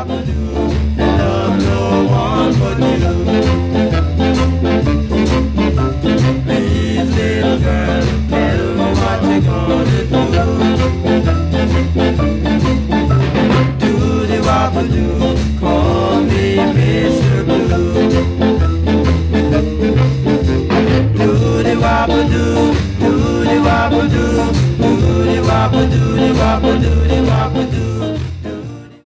wop-a-doo, and love no one but you. Please, little girl, tell me what you gonna do. Do the wop-a-doo, call me Mr. Blue. Do the wop-a-doo, do the wop-a-doo, do the wop-a-doo, the wop-a-doo, the wop-a-doo.